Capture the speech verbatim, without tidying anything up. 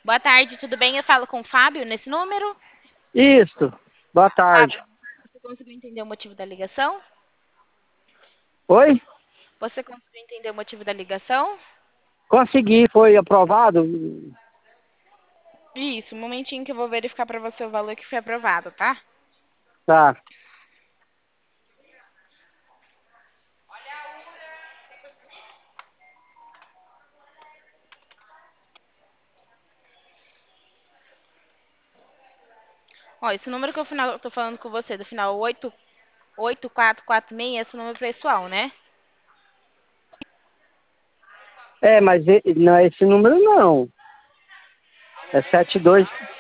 Boa tarde, tudo bem? Eu falo com o Fábio nesse número? Isso. Boa tarde. Fábio, você conseguiu entender o motivo da ligação? Oi? Você conseguiu entender o motivo da ligação? Consegui, foi aprovado? Isso, um momentinho que eu vou verificar para você o valor que foi aprovado, tá? Tá. Ó, esse número que eu final, tô falando com você, do final oito oito quatro quatro seis, esse número pessoal, né? É, mas e- não é esse número não. É sete dois.